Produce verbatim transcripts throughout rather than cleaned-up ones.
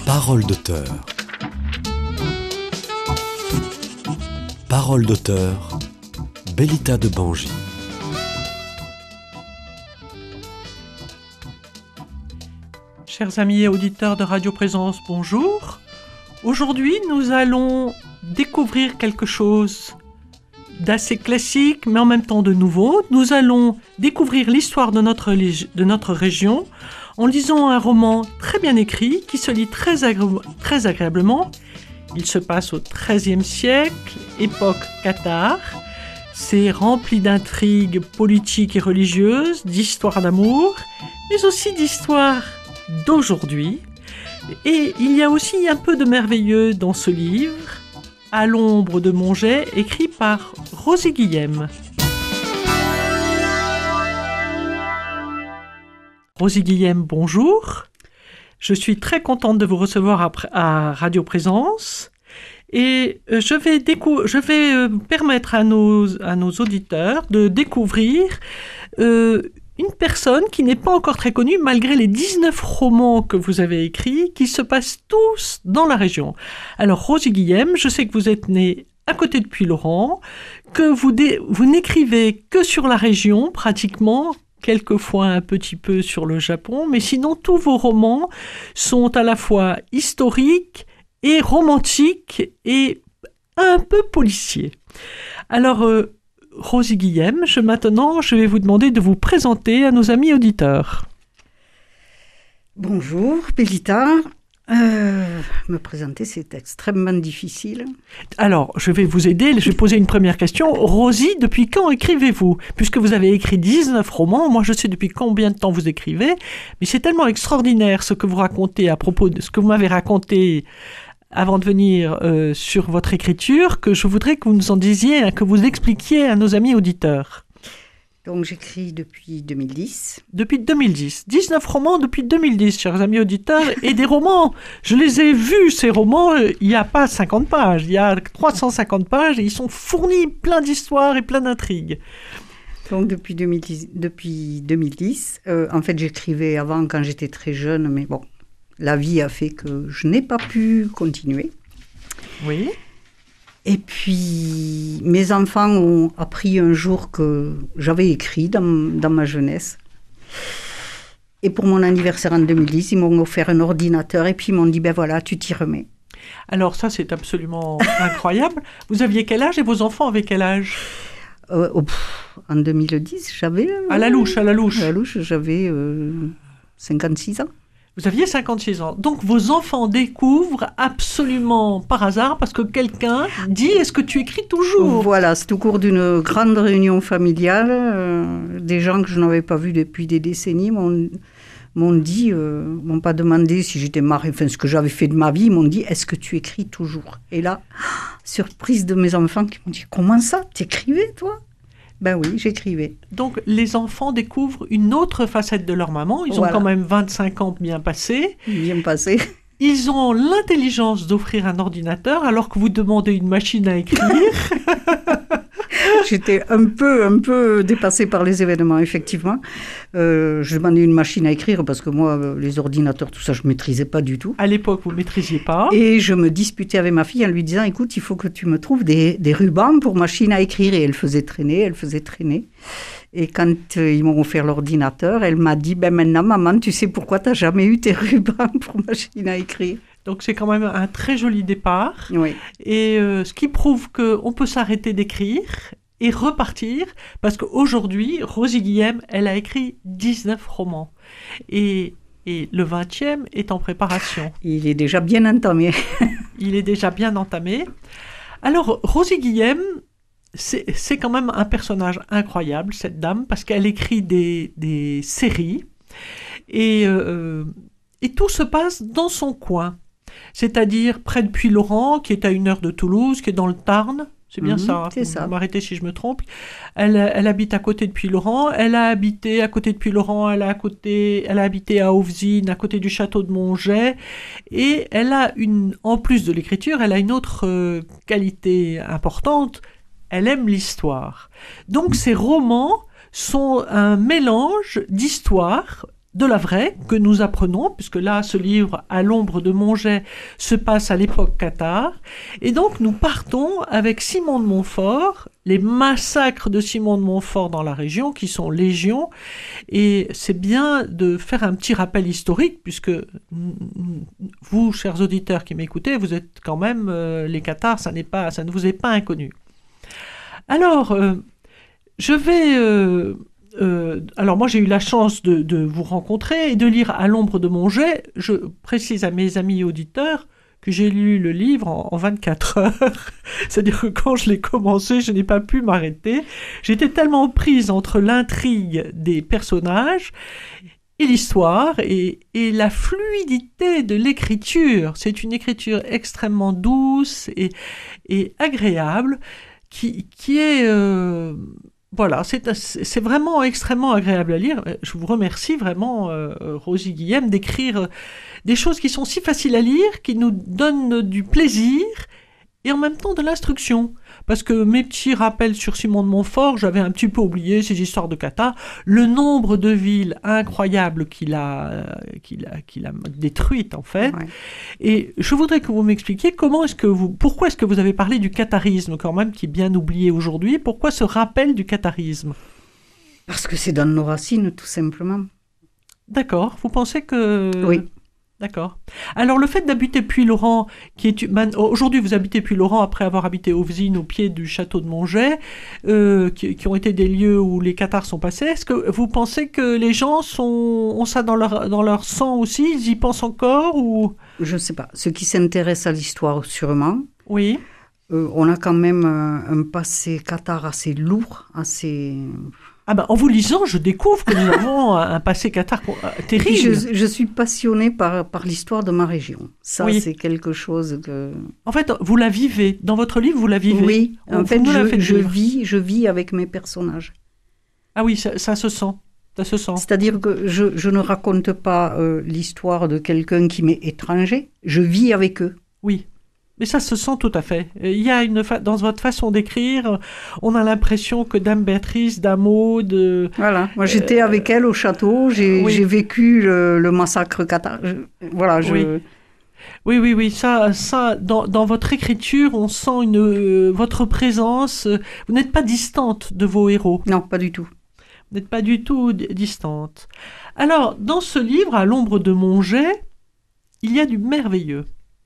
Parole d'auteur. Parole d'auteur, Bélita de Bangy. Chers amis et auditeurs de Radio Présence, bonjour. Aujourd'hui, nous allons découvrir quelque chose d'assez classique, mais en même temps de nouveau. Nous allons découvrir l'histoire de notre, de notre région en lisant un roman très bien écrit qui se lit très, agré- très agréablement. Il se passe au treizième siècle, époque cathare. C'est rempli d'intrigues politiques et religieuses, d'histoires d'amour, mais aussi d'histoires d'aujourd'hui. Et il y a aussi un peu de merveilleux dans ce livre, À l'ombre de Monget, écrit par Rosie Guillem. Rosie Guillem, bonjour. Je suis très contente de vous recevoir à Radio Présence. Et je vais, décou- je vais permettre à nos, à nos auditeurs de découvrir euh, une personne qui n'est pas encore très connue, malgré les dix-neuf romans que vous avez écrits, qui se passent tous dans la région. Alors, Rosie Guillem, je sais que vous êtes née à côté de Puylaurens, que vous, dé- vous n'écrivez que sur la région, pratiquement, quelquefois un petit peu sur le Japon, mais sinon, tous vos romans sont à la fois historiques et romantiques et un peu policiers. Alors, euh, Rosie Guillem, je, maintenant, je vais vous demander de vous présenter à nos amis auditeurs. Bonjour, Bélita. Euh, me présenter, c'est extrêmement difficile. Alors, je vais vous aider. Je vais poser une première question. Rosie, depuis quand écrivez-vous ? Puisque vous avez écrit dix-neuf romans, moi je sais depuis combien de temps vous écrivez, mais c'est tellement extraordinaire ce que vous racontez à propos de ce que vous m'avez raconté avant de venir euh, sur votre écriture, que je voudrais que vous nous en disiez, que vous expliquiez à nos amis auditeurs. Donc j'écris depuis deux mille dix. Depuis deux mille dix. dix-neuf romans depuis deux mille dix, chers amis auditeurs, et des romans. Je les ai vus, ces romans, il n'y a pas cinquante pages, il y a trois cent cinquante pages, et ils sont fournis plein d'histoires et plein d'intrigues. Donc depuis deux mille dix, depuis deux mille dix euh, en fait j'écrivais avant quand j'étais très jeune, mais bon, la vie a fait que je n'ai pas pu continuer. Oui. Et puis, mes enfants ont appris un jour que j'avais écrit dans, dans ma jeunesse. Et pour mon anniversaire en deux mille dix, ils m'ont offert un ordinateur et puis ils m'ont dit, ben voilà, tu t'y remets. Alors ça, c'est absolument incroyable. Vous aviez quel âge et vos enfants avaient quel âge ? euh, oh, pff, En deux mille dix, j'avais... Euh, à la louche, à la louche. À la louche, j'avais euh, cinquante-six ans. Vous aviez cinquante-six ans. Donc, vos enfants découvrent absolument par hasard parce que quelqu'un dit « Est-ce que tu écris toujours ?» Voilà, c'est au cours d'une grande réunion familiale. Euh, des gens que je n'avais pas vus depuis des décennies m'ont, m'ont dit, euh, m'ont pas demandé si j'étais mariée, enfin ce que j'avais fait de ma vie, ils m'ont dit « Est-ce que tu écris toujours ?» Et là, surprise de mes enfants qui m'ont dit « Comment ça, t'écrivais toi ?» Ben oui, j'écrivais. Donc, les enfants découvrent une autre facette de leur maman. Ils Voilà. ont quand même vingt-cinq ans bien passés. Bien passé. Ils ont l'intelligence d'offrir un ordinateur alors que vous demandez une machine à écrire. J'étais un peu, un peu dépassée par les événements, effectivement. Euh, je demandais une machine à écrire parce que moi, les ordinateurs, tout ça, je ne maîtrisais pas du tout. À l'époque, vous ne maîtrisiez pas. Et je me disputais avec ma fille en lui disant, écoute, il faut que tu me trouves des, des rubans pour machine à écrire. Et elle faisait traîner, elle faisait traîner. Et quand euh, ils m'ont offert l'ordinateur, elle m'a dit, ben maintenant, maman, tu sais pourquoi tu n'as jamais eu tes rubans pour machine à écrire. Donc, c'est quand même un très joli départ. Oui. Et euh, ce qui prouve qu'on peut s'arrêter d'écrire et repartir, parce qu'aujourd'hui, Rosie Guillem, elle a écrit dix-neuf romans. Et, et le vingtième est en préparation. Il est déjà bien entamé. Il est déjà bien entamé. Alors, Rosie Guillem, c'est, c'est quand même un personnage incroyable, cette dame, parce qu'elle écrit des, des séries. Et, euh, et tout se passe dans son coin. C'est-à-dire près de Puylaurens, qui est à une heure de Toulouse, qui est dans le Tarn. C'est bien Mmh, ça, c'est ça. Vous m'arrêtez si je me trompe. Elle, elle habite à côté de Puylaurens. Elle a habité à côté de Puylaurens. Elle a, à côté, elle a habité à Auvzine, à côté du château de Monget. Et elle a une, en plus de l'écriture, elle a une autre euh, qualité importante. Elle aime l'histoire. Donc, ses romans sont un mélange d'histoire de la vraie que nous apprenons, puisque là, ce livre, À l'ombre de mon jet, se passe à l'époque cathare. Et donc, nous partons avec Simon de Montfort, les massacres de Simon de Montfort dans la région, qui sont légion. Et c'est bien de faire un petit rappel historique, puisque vous, chers auditeurs qui m'écoutez, vous êtes quand même, euh, les cathares, ça n'est pas, ça ne vous est pas inconnu. Alors, euh, je vais... Euh, Euh, alors moi j'ai eu la chance de, de vous rencontrer et de lire À l'ombre de mon jet. Je précise à mes amis auditeurs que j'ai lu le livre en, en vingt-quatre heures. C'est-à-dire que quand je l'ai commencé, je n'ai pas pu m'arrêter. J'étais tellement prise entre l'intrigue des personnages et l'histoire et, et la fluidité de l'écriture. C'est une écriture extrêmement douce et, et agréable qui, qui est... Euh, Voilà, c'est, c'est vraiment extrêmement agréable à lire. Je vous remercie vraiment, euh, Rosie Guillem, d'écrire des choses qui sont si faciles à lire, qui nous donnent du plaisir et en même temps de l'instruction. Parce que mes petits rappels sur Simon de Montfort, j'avais un petit peu oublié ces histoires de Cathare, le nombre de villes incroyables qu'il a, qu'il a, qu'il a détruites en fait. Ouais. Et je voudrais que vous m'expliquiez comment est-ce que vous, pourquoi est-ce que vous avez parlé du catharisme quand même, qui est bien oublié aujourd'hui. Pourquoi ce rappel du catharisme? Parce que c'est dans nos racines, tout simplement. D'accord. Vous pensez que... Oui. D'accord. Alors, le fait d'habiter Puylaurens, qui est aujourd'hui vous habitez Puylaurens après avoir habité Auvzine au pied du château de Montjet, euh, qui, qui ont été des lieux où les cathares sont passés. Est-ce que vous pensez que les gens sont, ont ça dans leur, dans leur sang aussi? Ils y pensent encore ou... Je ne sais pas. Ceux qui s'intéressent à l'histoire, sûrement. Oui. Euh, on a quand même un, un passé cathare assez lourd, assez... Ah ben, en vous lisant, je découvre que nous avons un passé cathare terrible. Je, je suis passionnée par, par l'histoire de ma région. Ça, oui. C'est quelque chose que... En fait, vous la vivez. Dans votre livre, vous la vivez. Oui, en fait, je, je, vis, je vis avec mes personnages. Ah oui, ça, ça se sent. Ça se sent. C'est-à-dire que je, je ne raconte pas euh, l'histoire de quelqu'un qui m'est étranger. Je vis avec eux. Oui. Mais ça se sent tout à fait. Il y a une fa... Dans votre façon d'écrire, on a l'impression que Dame Béatrice, Dame Aude... Voilà, moi j'étais euh... avec elle au château, j'ai, oui. j'ai vécu le, le massacre cathare. Je... Voilà, je... Oui. Oui, oui, oui, ça, ça dans, dans votre écriture, on sent une, euh, votre présence. Vous n'êtes pas distante de vos héros. Non, pas du tout. Vous n'êtes pas du tout d- distante. Alors, dans ce livre, À l'ombre de mon jet, il y a du merveilleux.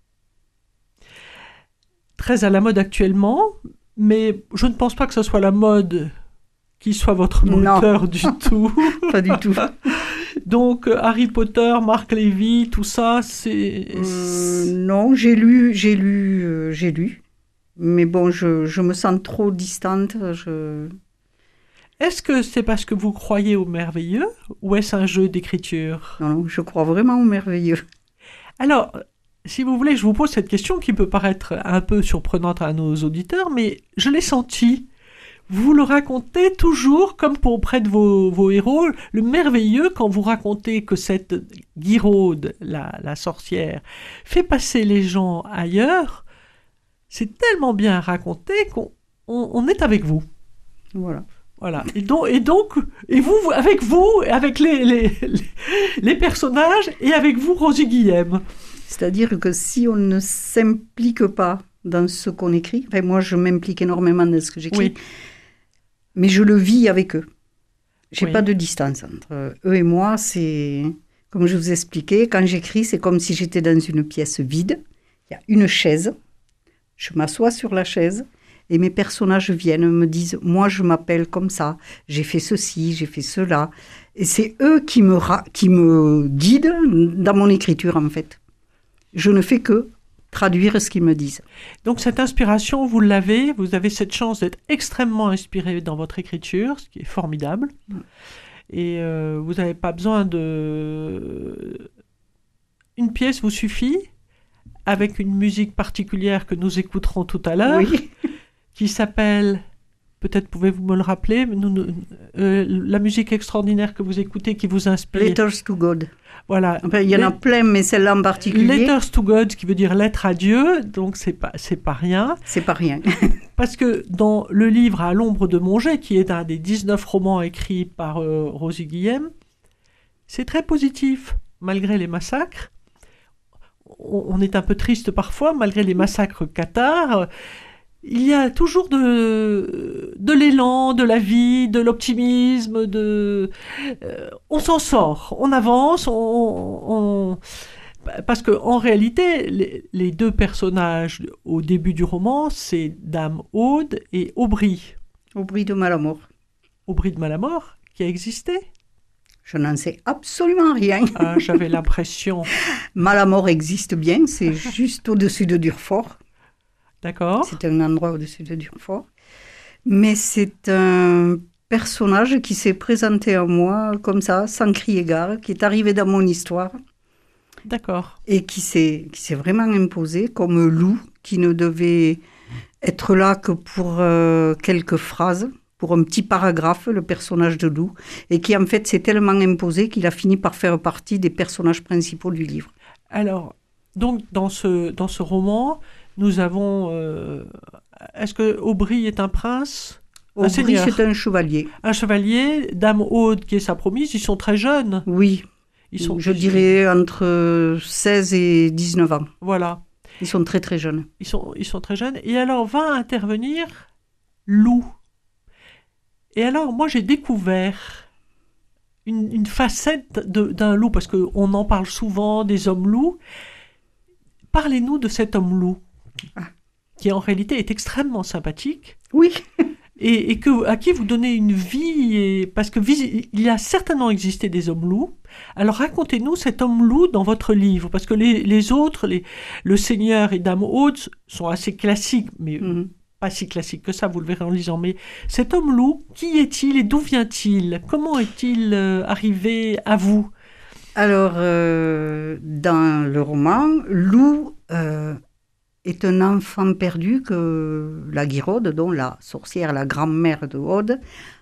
Très à la mode actuellement, mais je ne pense pas que ce soit la mode qui soit votre moteur non. du tout. Pas du tout. Donc, Harry Potter, Marc Lévy, tout ça, c'est... Euh, non, j'ai lu, j'ai lu, euh, j'ai lu. Mais bon, je, je me sens trop distante. Je... Est-ce que c'est parce que vous croyez au merveilleux ou est-ce un jeu d'écriture? Non, non, je crois vraiment au merveilleux. Alors... Si vous voulez, je vous pose cette question qui peut paraître un peu surprenante à nos auditeurs, mais je l'ai senti. Vous le racontez toujours comme pour auprès de vos, vos héros, le merveilleux quand vous racontez que cette Guiraude, la, la sorcière, fait passer les gens ailleurs. C'est tellement bien raconté qu'on on, on est avec vous. Voilà. Voilà. Et donc, et donc, et vous, avec vous, avec les, les, les, les personnages, et avec vous, Rosie Guillem. C'est-à-dire que si on ne s'implique pas dans ce qu'on écrit, enfin moi je m'implique énormément dans ce que j'écris, oui. mais je le vis avec eux. J'ai oui. pas de distance entre eux et moi. C'est comme je vous expliquais, quand j'écris, c'est comme si j'étais dans une pièce vide. Il y a une chaise, je m'assois sur la chaise et mes personnages viennent me disent, moi je m'appelle comme ça, j'ai fait ceci, j'ai fait cela. Et c'est eux qui me ra- qui me guident dans mon écriture en fait. Je ne fais que traduire ce qu'ils me disent. Donc cette inspiration, vous l'avez, vous avez cette chance d'être extrêmement inspiré dans votre écriture, ce qui est formidable. Mm. Et euh, vous n'avez pas besoin de... Une pièce vous suffit, avec une musique particulière que nous écouterons tout à l'heure, oui. qui s'appelle... Peut-être pouvez-vous me le rappeler, nous, nous, euh, la musique extraordinaire que vous écoutez, qui vous inspire. Letters to God. Voilà. Enfin, il y en a plein, mais celle-là en particulier. Letters to God, qui veut dire lettre à Dieu, donc c'est pas, c'est pas rien. C'est pas rien. Parce que dans le livre À l'ombre de mon jet, qui est un des dix-neuf romans écrits par euh, Rosie Guillem, c'est très positif, malgré les massacres. On, on est un peu triste parfois, malgré les massacres cathares. Il y a toujours de, de l'élan, de la vie, de l'optimisme, de... Euh, on s'en sort, on avance, on... on parce qu'en réalité, les, les deux personnages au début du roman, c'est Dame Aude et Aubry. Aubry de Malamort. Aubry de Malamort, qui a existé. Je n'en sais absolument rien. Ah, j'avais l'impression. Malamort existe bien, c'est juste au-dessus de Durfort. D'accord. C'est un endroit au-dessus de Durfort. Mais c'est un personnage qui s'est présenté à moi comme ça, sans crier gare, qui est arrivé dans mon histoire. D'accord. Et qui s'est, qui s'est vraiment imposé comme loup, qui ne devait être là que pour euh, quelques phrases, pour un petit paragraphe, le personnage de loup, et qui en fait s'est tellement imposé qu'il a fini par faire partie des personnages principaux du livre. Alors, donc dans ce, dans ce roman, nous avons... Euh, est-ce que Aubry est un prince ? Un Aubry, seigneur. c'est un chevalier. Un chevalier, Dame Aude, qui est sa promise, ils sont très jeunes. Oui, Ils sont, je dirais entre seize et dix-neuf ans. Voilà. Ils sont très très jeunes. Ils sont, ils sont très jeunes. Et alors va intervenir Loup. Et alors, moi, j'ai découvert une, une facette de, d'un loup, parce qu'on en parle souvent, des hommes loups. Parlez-nous de cet homme loup, Ah. qui en réalité est extrêmement sympathique, Oui, et, et que, à qui vous donnez une vie, et, parce que vis- il y a certainement existé des hommes loups. Alors racontez-nous cet homme loup dans votre livre, parce que les, les autres, les, le Seigneur et Dame Aude, sont assez classiques, mais Mhm. pas si classiques que ça, vous le verrez en lisant. Mais cet homme loup, qui est-il et d'où vient-il ? Comment est-il euh, arrivé à vous ? Alors, euh, dans le roman, Lou euh, est un enfant perdu que la Guiraude, dont la sorcière, la grand-mère de Aude,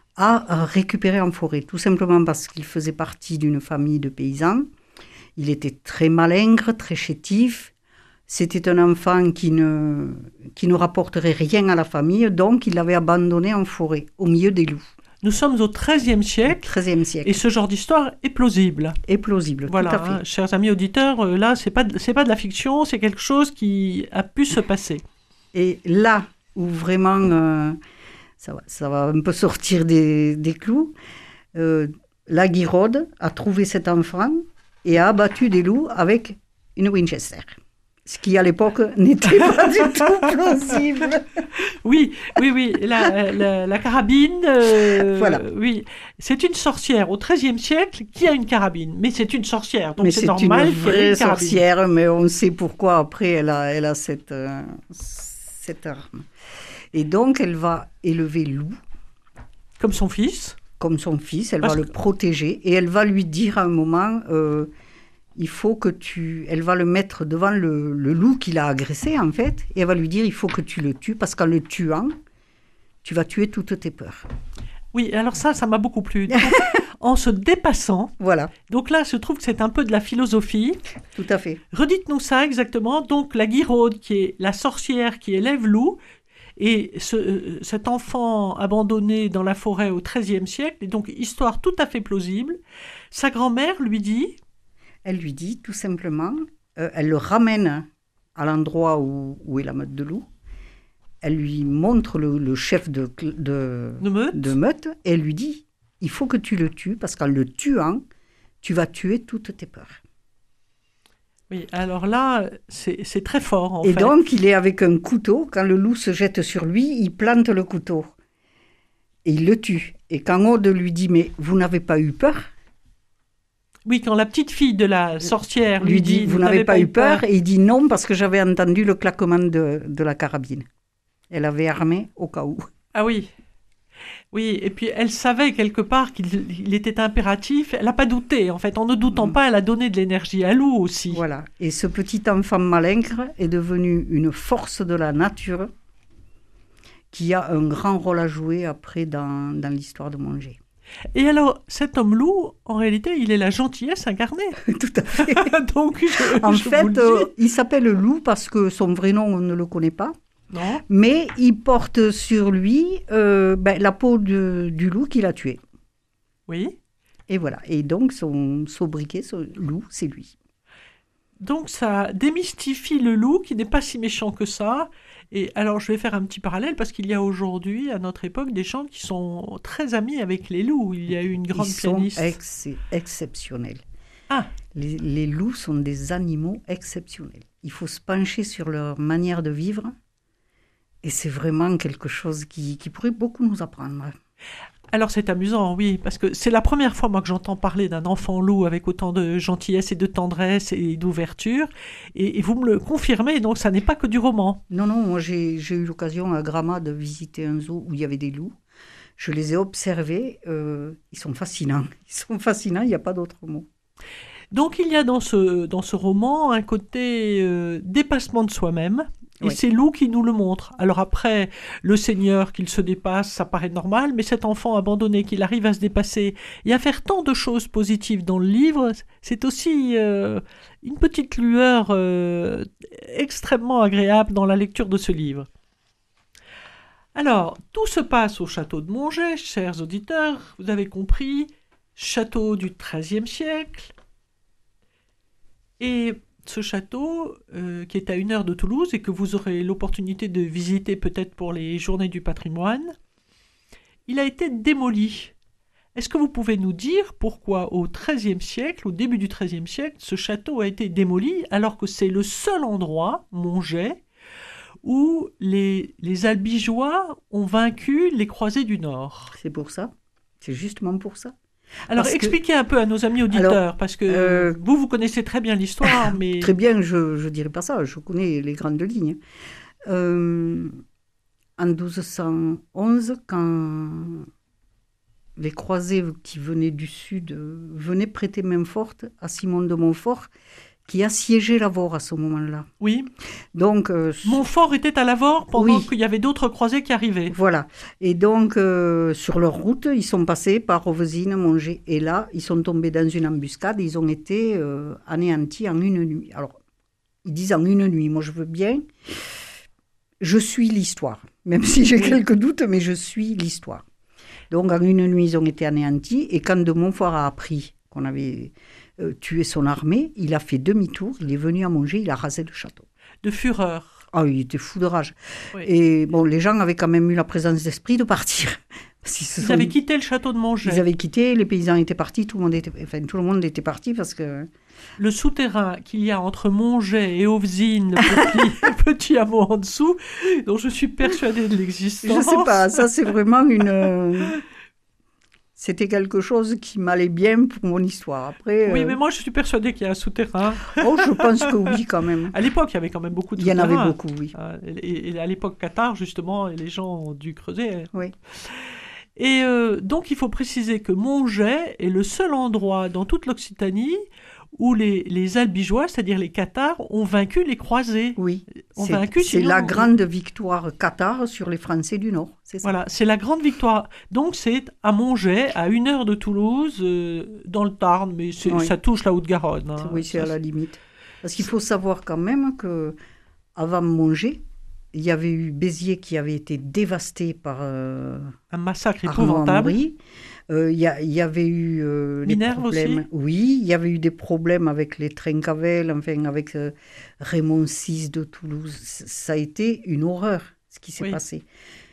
a récupéré en forêt, tout simplement parce qu'il faisait partie d'une famille de paysans. Il était très malingre, très chétif. C'était un enfant qui ne, qui ne rapporterait rien à la famille, donc il l'avait abandonné en forêt, au milieu des loups. Nous sommes au treizième siècle, treizième siècle. et ce genre d'histoire est plausible. Et plausible, Voilà, tout à fait. hein, chers amis auditeurs, euh, là, c'est pas, de- c'est pas de la fiction, c'est quelque chose qui a pu se passer. Et là où vraiment, euh, ça, va, ça va un peu sortir des, des clous, euh, la Guiraude a trouvé cet enfant et a abattu des loups avec une Winchester. Ce qui, à l'époque, n'était pas du tout plausible. Oui, oui, oui, la, la, la carabine, euh, Voilà. oui, c'est une sorcière au treizième siècle qui a une carabine, mais c'est une sorcière, donc Mais c'est c'est normal une qu'elle ait vraie une carabine. sorcière, mais on sait pourquoi après elle a, elle a cette, euh, cette arme. Et donc, elle va élever Loup Comme son fils. comme son fils, elle Parce va le que- protéger et elle va lui dire à un moment, euh, il faut que tu... Elle va le mettre devant le, le loup qu'il a agressé en fait, et elle va lui dire, il faut que tu le tues, parce qu'en le tuant, tu vas tuer toutes tes peurs. Oui, alors ça, ça m'a beaucoup plu. Donc, en se dépassant, Voilà, donc là, je trouve que c'est un peu de la philosophie. tout à fait. Redites-nous ça exactement. Donc, la Guiraude, qui est la sorcière qui élève Loup, et ce, euh, cet enfant abandonné dans la forêt au treizième siècle, et donc histoire tout à fait plausible. Sa grand-mère lui dit, Elle lui dit tout simplement, euh, elle le ramène à l'endroit où, où est la meute de loups, elle lui montre le, le chef de, de, de meute. de meute, et elle lui dit, il faut que tu le tues, parce qu'en le tuant, tu vas tuer toutes tes peurs. Oui, alors là, c'est c'est très fort, en Et fait. donc, il est avec un couteau, quand le loup se jette sur lui, il plante le couteau, et il le tue. Et quand Aude lui dit, mais vous n'avez pas eu peur ? Oui, quand la petite fille de la sorcière lui dit, vous n'avez pas eu peur ? Et il dit non, parce que j'avais entendu le claquement de, de la carabine. Elle avait armé au cas où. Ah oui. Oui, et puis elle savait quelque part qu'il il était impératif. Elle n'a pas douté, en fait. En ne doutant Mm. pas, elle a donné de l'énergie à Lou aussi. Voilà. Et ce petit enfant malingre est devenu une force de la nature qui a un grand rôle à jouer après dans, dans l'histoire de Manger. Et alors, cet homme loup, en réalité, il est la gentillesse incarnée. Tout à fait. Donc, je, En je vous fait, le dis. euh, il s'appelle Loup parce que son vrai nom, on ne le connaît pas. Non. Mais il porte sur lui euh, ben, la peau de- du loup qu'il a tué. Oui. Et voilà. Et donc, son sobriquet, son loup, c'est lui. Donc ça démystifie le loup qui n'est pas si méchant que ça. Et alors je vais faire un petit parallèle parce qu'il y a aujourd'hui, à notre époque, des gens qui sont très amis avec les loups. Il y a eu une grande Ils sont pianiste. ex- exceptionnels. Ah, Les, les loups sont des animaux exceptionnels. Il faut se pencher sur leur manière de vivre. Et c'est vraiment quelque chose qui, qui pourrait beaucoup nous apprendre. alors c'est amusant, oui, parce que c'est la première fois moi que j'entends parler d'un enfant loup avec autant de gentillesse et de tendresse et d'ouverture. Et, et vous me le confirmez, donc ça n'est pas que du roman. Non, non, moi j'ai, j'ai eu l'occasion à Gramma de visiter un zoo où il y avait des loups. Je les ai observés, euh, ils sont fascinants. Ils sont fascinants, il n'y a pas d'autre mot. Donc il y a dans ce, dans ce roman un côté euh, dépassement de soi-même. Et Oui. c'est Loup qui nous le montre. Alors après, le Seigneur, qu'il se dépasse, ça paraît normal, mais cet enfant abandonné, qu'il arrive à se dépasser et à faire tant de choses positives dans le livre, c'est aussi euh, une petite lueur euh, extrêmement agréable dans la lecture de ce livre. Alors, tout se passe au château de Monget, chers auditeurs, vous avez compris, château du treizième siècle. Et ce château, euh, qui est à une heure de Toulouse et que vous aurez l'opportunité de visiter peut-être pour les journées du patrimoine, il a été démoli. Est-ce que vous pouvez nous dire pourquoi au treizième siècle, au début du treizième siècle, ce château a été démoli alors que c'est le seul endroit, Monget, où les, les Albigeois ont vaincu les croisés du Nord? C'est pour ça. C'est justement pour ça. Alors Parce que- expliquez un peu à nos amis auditeurs, Alors, parce que euh, vous, vous connaissez très bien l'histoire, mais... Très bien, je ne dirais pas ça, je connais les grandes lignes. Euh, en douze cent onze, quand les croisés qui venaient du sud euh, venaient prêter main forte à Simon de Montfort, qui assiégeait Lavaur à ce moment-là. Oui, Donc, euh, Montfort était à Lavaur pendant Oui. qu'il y avait d'autres croisés qui arrivaient. voilà. Et donc, euh, sur leur route, ils sont passés par Rovesine, Monget. Et là, ils sont tombés dans une embuscade. Ils ont été euh, anéantis en une nuit. Alors, ils disent en une nuit. Moi, je veux bien. Je suis l'histoire. Même si j'ai quelques doutes, mais je suis l'histoire. Donc, en une nuit, ils ont été anéantis. Et quand de Montfort a appris qu'on avait euh, tué son armée, il a fait demi-tour. Il est venu à Monget. Il a rasé le château. De fureur. Ah, il était fou de rage. Oui. Et bon, les gens avaient quand même eu la présence d'esprit de partir. Parce qu'ils se Ils sont- avaient quitté le château de Monget. Ils avaient quitté, les paysans étaient partis, tout le monde était, enfin, tout le monde était parti parce que... Le souterrain qu'il y a entre Monget et Auvesine, le petit, petit hameau en dessous, dont je suis persuadée de l'existence. Je sais pas, ça c'est vraiment une... euh, C'était quelque chose qui m'allait bien pour mon histoire. Après, Oui, euh, mais moi je suis persuadée qu'il y a un souterrain. oh, je pense que oui quand même. À l'époque, il y avait quand même beaucoup de Il y en souterrains. avait beaucoup, oui. Euh, Et, et à l'époque Qatar, justement, les gens ont dû creuser. Oui. Et euh, donc, il faut préciser que Monget est le seul endroit dans toute l'Occitanie où les, les Albigeois, c'est-à-dire les Cathares, ont vaincu les croisés. Oui, On c'est, vaincu, c'est sinon- la grande victoire cathare sur les Français du Nord, c'est ça. Voilà, c'est la grande victoire. Donc, c'est à Monget, à une heure de Toulouse, euh, dans le Tarn, mais c'est- Oui. ça touche la Haute-Garonne. hein. Oui, c'est Ça, à la limite. Parce qu'il faut savoir quand même que avant Monget, il y avait eu Béziers qui avait été dévasté par euh, Un massacre Arnaud épouvantable. Amaury. Euh, Il y, a- il y avait eu euh, des Minerve problèmes. aussi Oui, il y avait eu des problèmes avec les Trincavel, enfin avec euh, Raymond six de Toulouse. C- Ça a été une horreur ce qui s'est Oui. passé.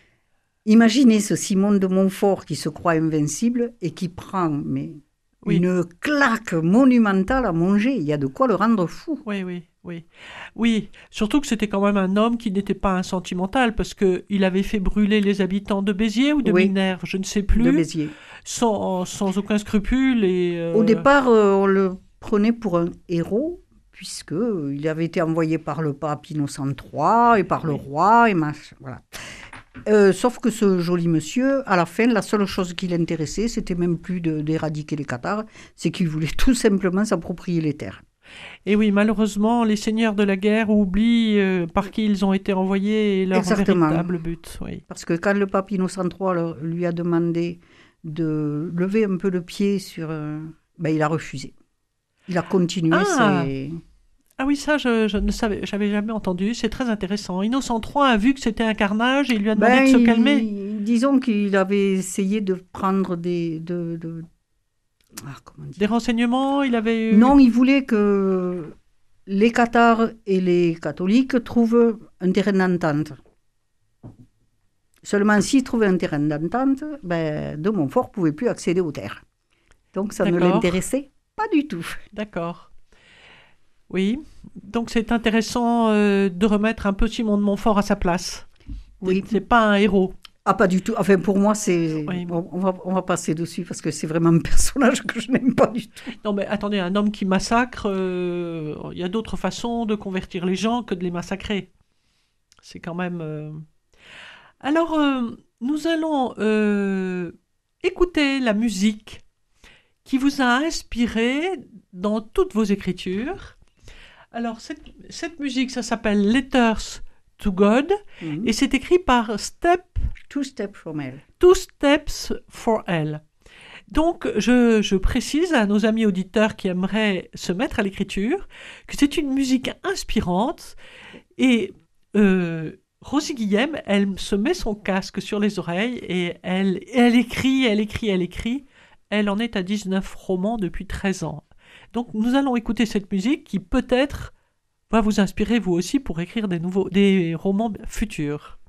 Imaginez ce Simon de Montfort qui se croit invincible et qui prend mais Oui. une claque monumentale à Monget. Il y a de quoi le rendre fou. Oui, oui, oui. Oui, surtout que c'était quand même un homme qui n'était pas un sentimental, parce qu'il avait fait brûler les habitants de Béziers ou de Oui. Minerve, je ne sais plus, De Béziers. sans, sans aucun scrupule. Et, euh, Au départ, euh, on le prenait pour un héros, puisqu'il avait été envoyé par le pape Innocent trois et par le Oui. roi, et machin, voilà. Euh, sauf que ce joli monsieur, à la fin, la seule chose qui l'intéressait, c'était même plus de- d'éradiquer les Cathares, c'est qu'il voulait tout simplement s'approprier les terres. Et oui, malheureusement, les seigneurs de la guerre oublient euh, par qui ils ont été envoyés et leur Exactement. véritable but. Oui. Parce que quand le pape Innocent trois leur- lui a demandé de lever un peu le pied sur... euh, ben, il a refusé. Il a continué Ah. ses... Ah oui, ça, je, je ne savais, j'avais jamais entendu. C'est très intéressant. Innocent trois a vu que c'était un carnage et il lui a demandé Ben, de se il- calmer. Disons qu'il avait essayé de prendre des... De, de, ah, comment dire, Des renseignements, il avait eu... Non, il voulait que les cathares et les catholiques trouvent un terrain d'entente. Seulement s'ils trouvaient un terrain d'entente, ben, de Montfort ne pouvait plus accéder aux terres. Donc ça D'accord. ne l'intéressait pas du tout. D'accord. Oui, donc c'est intéressant euh, de remettre un peu Simon de Montfort à sa place. Oui. C'est pas un héros. Ah, pas du tout. Enfin, pour moi, c'est... Oui. On, on va, on va passer dessus parce que c'est vraiment un personnage que je n'aime pas du tout. Non mais attendez, un homme qui massacre, euh, il y a d'autres façons de convertir les gens que de les massacrer. C'est quand même... euh, Alors, euh, nous allons euh, écouter la musique qui vous a inspiré dans toutes vos écritures. Alors, cette, cette musique, ça s'appelle Letters to God, Mhm. et c'est écrit par Step, Two Steps from Hell. Two Steps for Hell. Donc, je, je précise à nos amis auditeurs qui aimeraient se mettre à l'écriture que c'est une musique inspirante, et euh, Rosie Guillem, elle se met son casque sur les oreilles et elle, elle écrit, elle écrit, elle écrit. Elle en est à dix-neuf romans depuis treize ans. Donc nous allons écouter cette musique qui peut-être va vous inspirer vous aussi pour écrire des, nouveaux, des romans futurs.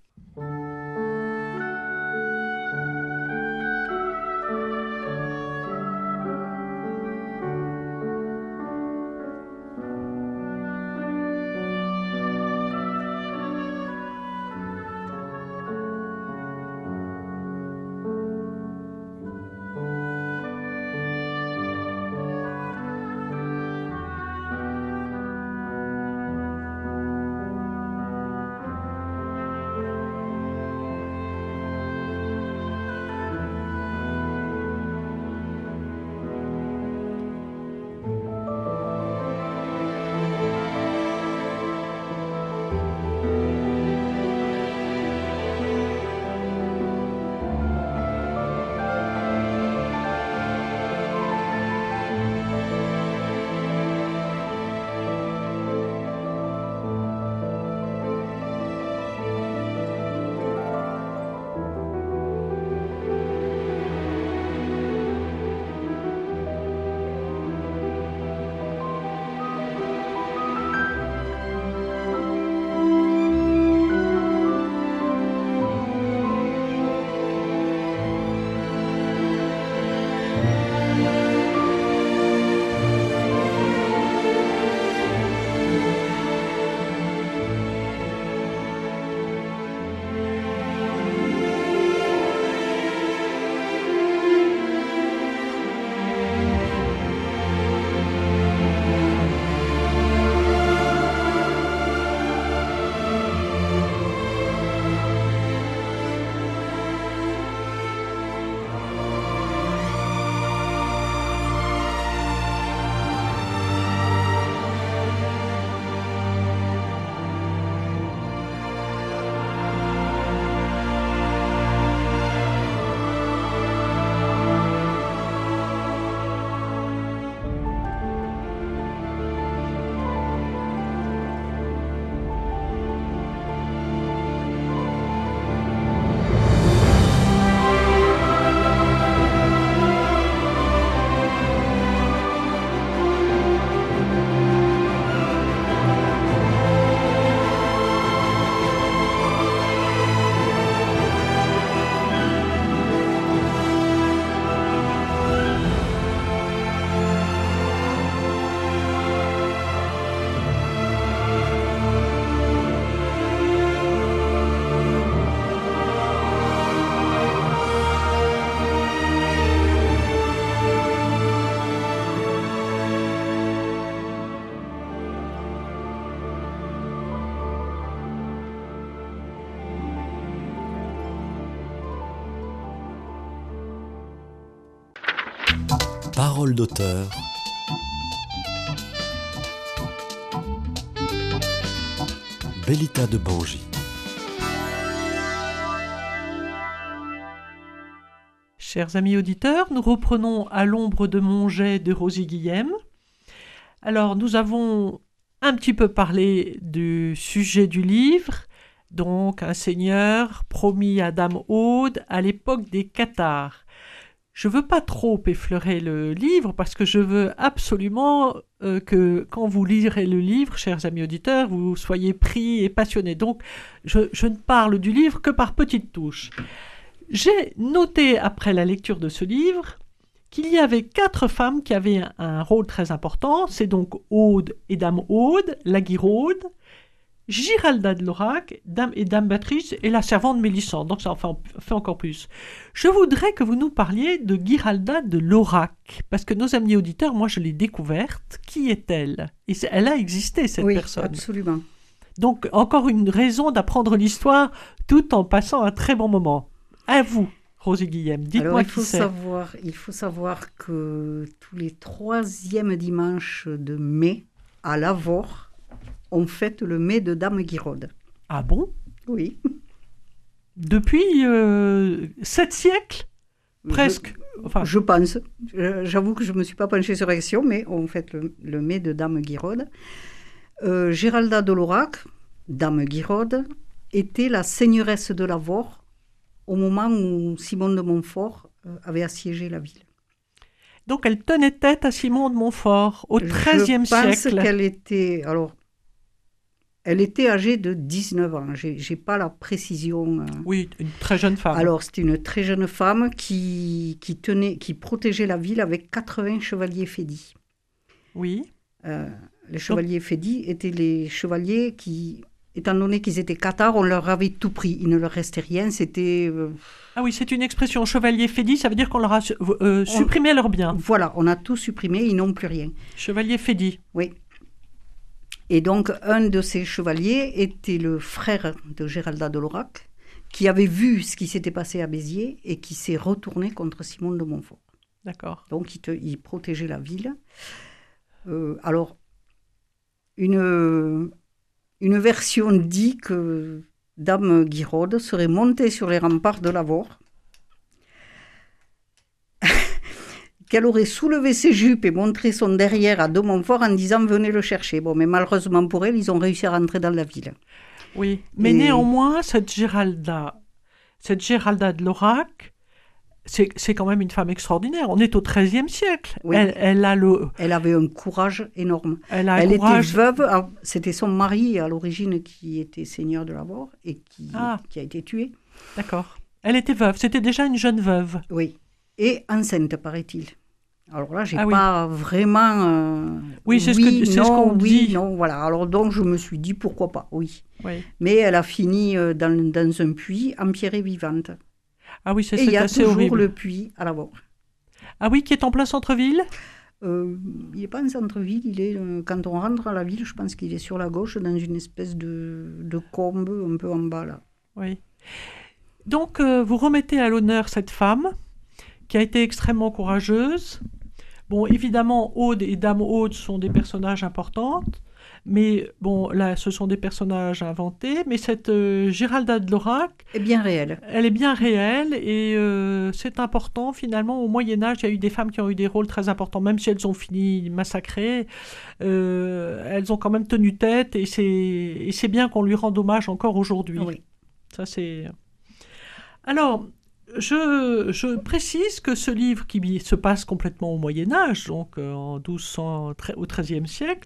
Parole d'auteur. Bellita de Bangi. Chers amis auditeurs, nous reprenons À l'ombre de mon jet de Rosie Guillem. Alors, nous avons un petit peu parlé du sujet du livre, donc un seigneur promis à Dame Aude à l'époque des cathares. je veux pas trop effleurer le livre parce que je veux absolument euh, que quand vous lirez le livre, chers amis auditeurs, vous soyez pris et passionnés. Donc, je, je ne parle du livre que par petites touches. J'ai noté après la lecture de ce livre qu'il y avait quatre femmes qui avaient un, un rôle très important. C'est donc Aude et Dame Aude, la Guiraude, Giralda de Laurac, Dame et Dame Béatrice et la servante Mélissande. Donc ça en fait, en fait encore plus. Je voudrais que vous nous parliez de Giralda de Laurac, parce que nos amis auditeurs, moi je l'ai découverte. Qui est-elle? Et c'est, elle a existé, cette oui, personne. Absolument. Donc encore une raison d'apprendre l'histoire tout en passant un très bon moment. À vous, Rosie Guillem, dites-moi Alors, il qui faut c'est. savoir, il faut savoir que tous les troisièmes dimanches de mai, à Lavore, on fête le mai de Dame Guiraude. Ah bon? Oui. Depuis euh, sept siècles? Presque. Je, enfin, je pense. J'avoue que je ne me suis pas penchée sur la question, mais on fête le, le mai de Dame Guiraude. Euh, Giralda de Laurac, Dame Guiraude, était la seigneuresse de Lavore au moment où Simon de Montfort euh, avait assiégé la ville. Donc elle tenait tête à Simon de Montfort au treizième siècle. Je pense qu'elle était... Alors, elle était âgée de dix-neuf ans. Je n'ai pas la précision. Oui, une très jeune femme. Alors, c'était une très jeune femme qui, qui, tenait, qui protégeait la ville avec quatre-vingts chevaliers fédis. Oui. Euh, les chevaliers Donc... fédis étaient les chevaliers qui, étant donné qu'ils étaient cathares, on leur avait tout pris. Il ne leur restait rien. C'était... Euh... Ah oui, c'est une expression. Chevalier fédis, ça veut dire qu'on leur a euh, supprimé on... leurs biens. Voilà, on a tout supprimé, ils n'ont plus rien. Chevalier fédis. Oui. Et donc, un de ces chevaliers était le frère de Giralda de Laurac, qui avait vu ce qui s'était passé à Béziers et qui s'est retourné contre Simon de Montfort. D'accord. Donc, il, te, il protégeait la ville. Euh, alors, une, une version dit que Dame Guiraude serait montée sur les remparts de Lavore, qu'elle aurait soulevé ses jupes et montré son derrière à de Montfort en disant « Venez le chercher ». Bon, mais malheureusement pour elle, ils ont réussi à rentrer dans la ville. Oui, mais et... néanmoins, cette Giralda, cette Giralda de Laurac, c'est, c'est quand même une femme extraordinaire. On est au treizième siècle. Oui. Elle, elle, a le... elle avait un courage énorme. Elle, a elle courage... était veuve. C'était son mari à l'origine qui était seigneur de Lavore et qui, ah. qui a été tué. D'accord. Elle était veuve. C'était déjà une jeune veuve. Oui. Et enceinte, paraît-il. Alors là, j'ai ah, pas oui. vraiment... Euh, oui, c'est, oui, ce, que, c'est non, ce qu'on oui, dit. non, voilà. Alors donc, je me suis dit, pourquoi pas, oui. oui. Mais elle a fini euh, dans, dans un puits, empierrée vivante. Ah oui, c'est, Et il y a assez toujours horrible. le puits à Lavore. Ah oui, qui est en plein centre-ville? euh, Il n'est pas en centre-ville, il est, euh, quand on rentre à la ville, je pense qu'il est sur la gauche, dans une espèce de, de combe un peu en bas, là. Oui. Donc, euh, vous remettez à l'honneur cette femme qui a été extrêmement courageuse. Bon, évidemment, Aude et Dame Aude sont des personnages importants, mais bon, là, ce sont des personnages inventés, mais cette euh, Giralda de Laurac... est bien réelle. Elle est bien réelle, et euh, c'est important, finalement. Au Moyen-Âge, il y a eu des femmes qui ont eu des rôles très importants, même si elles ont fini massacrées, euh, elles ont quand même tenu tête, et c'est, et c'est bien qu'on lui rende hommage encore aujourd'hui. Oui. Ça, c'est... Alors... Je, je précise que ce livre qui se passe complètement au Moyen-Âge, donc euh, en douze cents, au treizième siècle,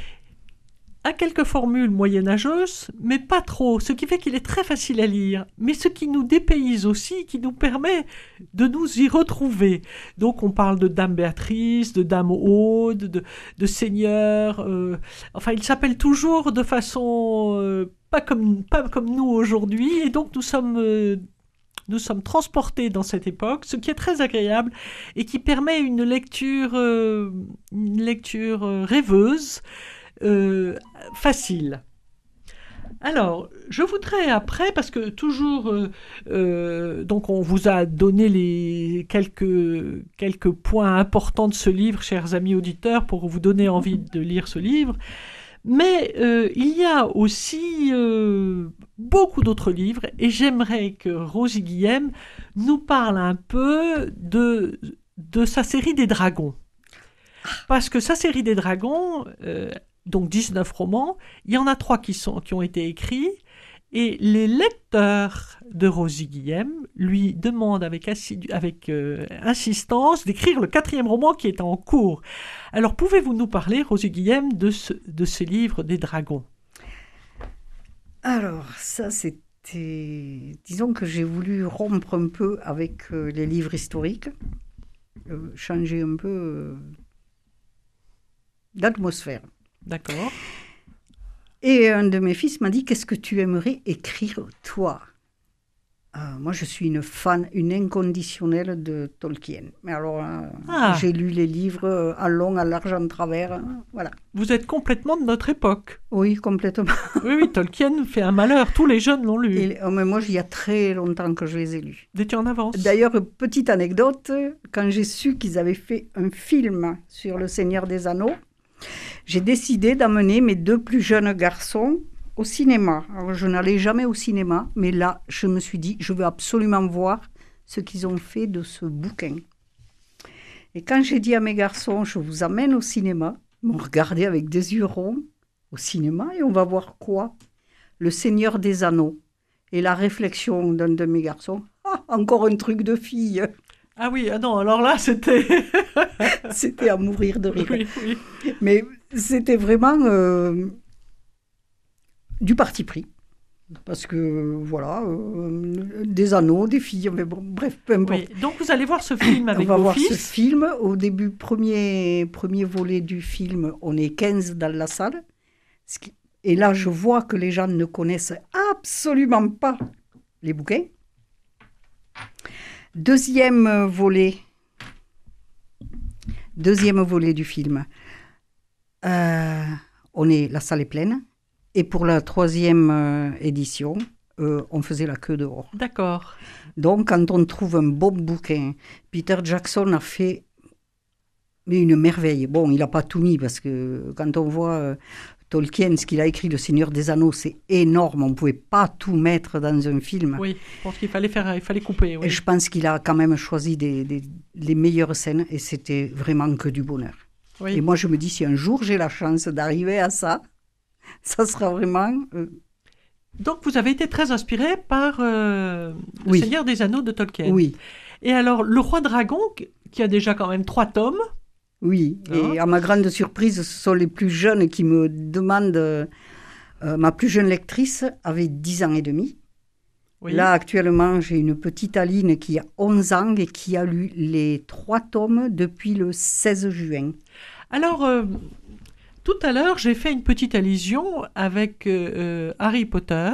a quelques formules moyenâgeuses, mais pas trop, ce qui fait qu'il est très facile à lire, mais ce qui nous dépayse aussi, qui nous permet de nous y retrouver. Donc on parle de Dame Béatrice, de Dame Aude, de, de Seigneur, euh, enfin il s'appelle toujours de façon euh, pas, comme, pas comme nous aujourd'hui, et donc nous sommes... Euh, Nous sommes transportés dans cette époque, ce qui est très agréable et qui permet une lecture, euh, une lecture euh, rêveuse, euh, facile. Alors, je voudrais après, parce que toujours, euh, euh, donc on vous a donné les quelques, quelques points importants de ce livre, chers amis auditeurs, pour vous donner envie de lire ce livre. Mais euh, il y a aussi euh, beaucoup d'autres livres et j'aimerais que Rosie Guillem nous parle un peu de, de sa série des dragons. Parce que sa série des dragons, euh, donc dix-neuf romans, il y en a trois qui, sont, qui ont été écrits Et les lecteurs de Rosie Guillem lui demandent avec, assidu- avec euh, insistance d'écrire le quatrième roman qui est en cours. Alors, pouvez-vous nous parler, Rosie Guillem, de ce, de ce livre des dragons ? Alors, ça, c'était... Disons que j'ai voulu rompre un peu avec euh, les livres historiques, euh, changer un peu euh, d'atmosphère. D'accord. Et un de mes fils m'a dit, qu'est-ce que tu aimerais écrire, toi ? Euh, moi, je suis une fan, une inconditionnelle de Tolkien. Mais alors, euh, Ah. j'ai lu les livres euh, en long, en large, en travers. hein, voilà. Vous êtes complètement de notre époque. Oui, complètement. Oui, oui, Tolkien fait un malheur. Tous les jeunes l'ont lu. Et, oh, mais moi, il y a très longtemps que je les ai lus. Vous étiez en avance. D'ailleurs, petite anecdote, quand j'ai su qu'ils avaient fait un film sur le Seigneur des Anneaux, j'ai décidé d'amener mes deux plus jeunes garçons au cinéma. Alors, je n'allais jamais au cinéma, mais là, je me suis dit, je veux absolument voir ce qu'ils ont fait de ce bouquin. Et quand j'ai dit à mes garçons, je vous amène au cinéma, ils m'ont regardé avec des yeux ronds, au cinéma, et on va voir quoi ? Le Seigneur des Anneaux. Et la réflexion d'un de mes garçons, ah, encore un truc de fille. Ah oui, ah non, alors là, c'était... C'était à mourir de rire. oui, oui. Mais c'était vraiment euh, du parti pris. Parce que, voilà, euh, des anneaux, des filles, mais bon, bref, peu importe. Oui. Donc vous allez voir ce film avec on va vos voir fils. ce film. Au début, premier, premier volet du film, on est quinze dans la salle. Ce qui... Et là, je vois que les gens ne connaissent absolument pas les bouquins. Deuxième volet, deuxième volet du film, euh, on est, la salle est pleine. Et pour la troisième euh, édition, euh, on faisait la queue dehors. D'accord. Donc, quand on trouve un bon bouquin, Peter Jackson a fait mais une merveille. Bon, il n'a pas tout mis, parce que quand on voit euh, Tolkien, ce qu'il a écrit, Le Seigneur des Anneaux, c'est énorme. On ne pouvait pas tout mettre dans un film. Oui, je pense qu'il fallait, faire, il fallait couper. Oui. Et je pense qu'il a quand même choisi des, des, les meilleures scènes, et c'était vraiment que du bonheur. Oui. Et moi, je me dis, si un jour j'ai la chance d'arriver à ça, ça sera vraiment... Euh... Donc, vous avez été très inspiré par euh, Le Oui. Seigneur des Anneaux de Tolkien. Oui, Et alors, Le Roi Dragon, qui a déjà quand même trois tomes. oui. Ah. Et à ma grande surprise, ce sont les plus jeunes qui me demandent... Euh, ma plus jeune lectrice avait dix ans et demi. Oui. Là, actuellement, j'ai une petite Aline qui a onze ans et qui a lu les trois tomes depuis le seize juin. Alors, euh, tout à l'heure, j'ai fait une petite allusion avec euh, Harry Potter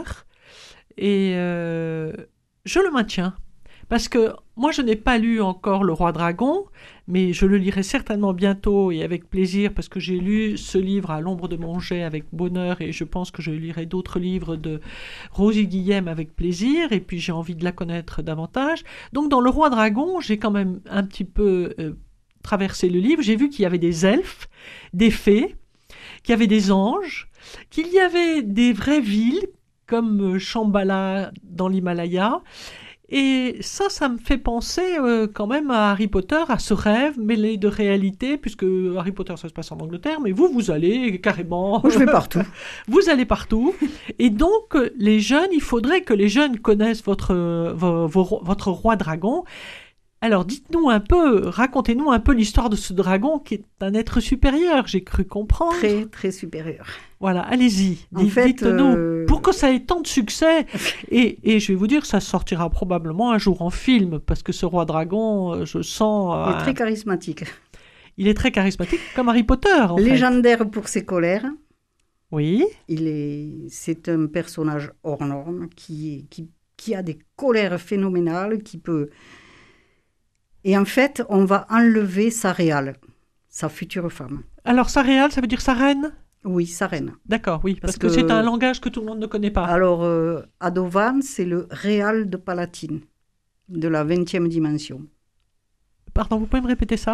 et euh, je le maintiens. Parce que moi, je n'ai pas lu encore Le Roi Dragon, mais je le lirai certainement bientôt et avec plaisir, parce que j'ai lu ce livre à l'ombre de mon jet avec bonheur, et je pense que je lirai d'autres livres de Rosie Guillem avec plaisir, et puis j'ai envie de la connaître davantage. Donc dans Le Roi Dragon, j'ai quand même un petit peu euh, traversé le livre. J'ai vu qu'il y avait des elfes, des fées, qu'il y avait des anges, qu'il y avait des vraies villes, comme Shambhala dans l'Himalaya. Et ça, ça me fait penser euh, quand même à Harry Potter, à ce rêve mêlé de réalité, puisque Harry Potter, ça se passe en Angleterre, mais vous, vous allez carrément... Moi, je vais partout. Vous allez partout. Et donc, les jeunes, il faudrait que les jeunes connaissent votre, vos, vos, votre roi dragon. Alors, dites-nous un peu, racontez-nous un peu l'histoire de ce dragon qui est un être supérieur, j'ai cru comprendre. Très, très supérieur. Voilà, allez-y, En fait, dites-nous, euh... pour que ça ait tant de succès. Et, et je vais vous dire, ça sortira probablement un jour en film, parce que ce roi dragon, je sens... Il est euh, très charismatique. Il est très charismatique, comme Harry Potter, en Légendaire fait. pour ses colères. Oui. Il est, c'est un personnage hors norme, qui, qui, qui a des colères phénoménales, qui peut... Et en fait, on va enlever sa réale, sa future femme. Alors, sa réale, ça veut dire sa reine ? Oui, sa reine. D'accord, oui, parce, parce que, que c'est un langage que tout le monde ne connaît pas. Alors, euh, Adovan, c'est le réal de Palatine, de la vingtième dimension. Pardon, vous pouvez me répéter ça ?